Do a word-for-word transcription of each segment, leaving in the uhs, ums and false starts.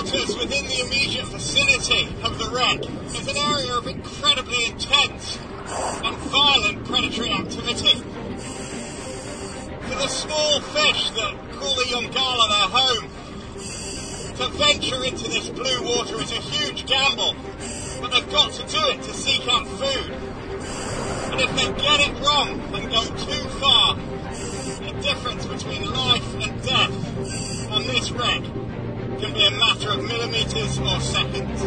waters within the immediate vicinity of the wreck is an area of incredibly intense and violent predatory activity. For the small fish that call the Yongala their home, to venture into this blue water is a huge gamble, but they've got to do it to seek out food. And if they get it wrong and go too far, the difference between life and death on this wreck can be a matter of millimetres or seconds.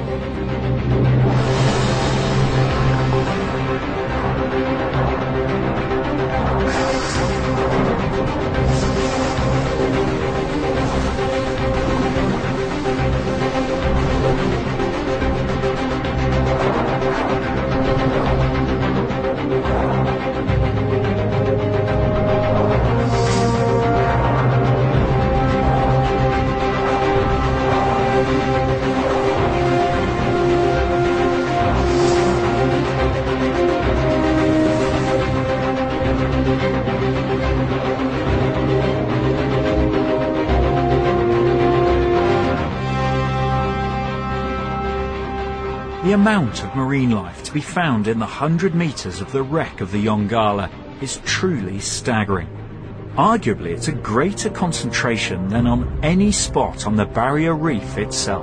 The amount of marine life to be found in the hundred metres of the wreck of the Yongala is truly staggering. Arguably, it's a greater concentration than on any spot on the Barrier Reef itself.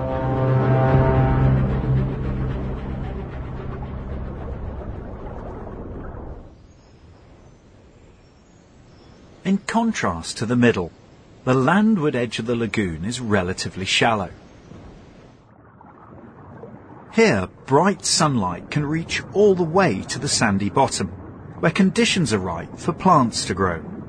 In contrast to the middle, the landward edge of the lagoon is relatively shallow. Here, bright sunlight can reach all the way to the sandy bottom, where conditions are right for plants to grow.